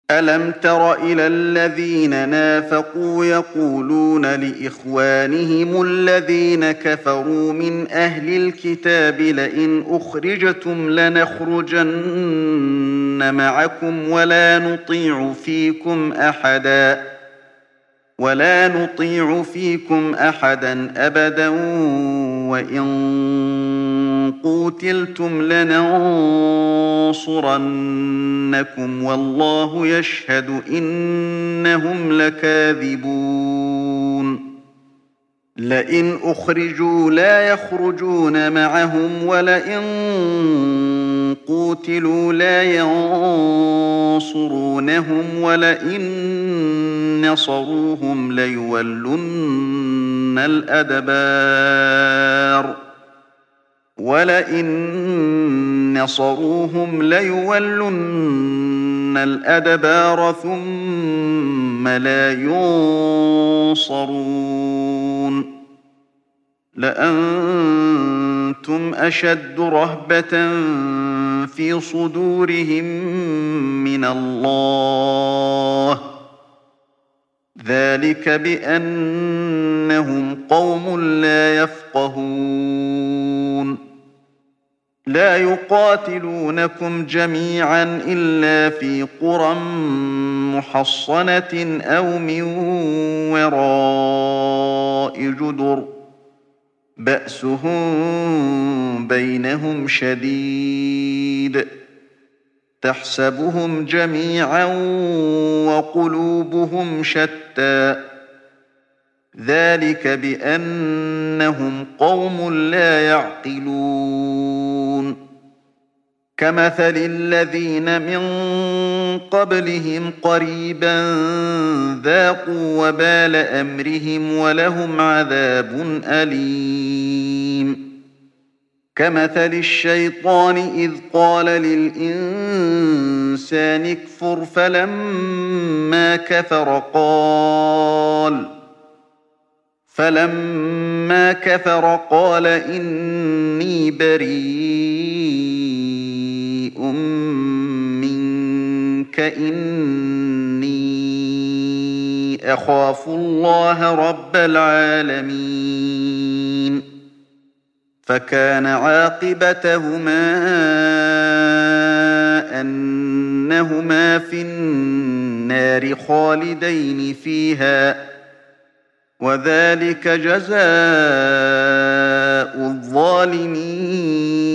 ألم تر إلى الذين نافقوا يقولون لإخوانهم الذين كفروا من أهل الكتاب لئن أخرجتم لنخرجن معكم ولا نطيع فيكم أحدا أبدا وإن قوتلتم لننصرنكم والله يشهد إنهم لكاذبون لئن أخرجوا لا يخرجون معهم ولئن قوتلوا لا ينصرونهم ولئن نصروهم ليولن الأدبار ثم لا ينصرون لأنتم أشد رهبة في صدورهم من الله ذلك بأنهم قوم لا يفقهون لا يقاتلونكم جميعا إلا في قرى محصنة أو من وراء جدر بأسهم بينهم شديد تحسبهم جميعا وقلوبهم شتى ذلك بأنهم قوم لا يعقلون كمثل الذين من قبلهم قريبا ذاقوا وبال أمرهم ولهم عذاب أليم كمثل الشيطان إذ قال للإنسان اكفر فلما كفر قال إني بريء منك إني أخاف الله رب العالمين فكان عاقبتهما أنهما في النار خالدين فيها وذلك جزاء الظالمين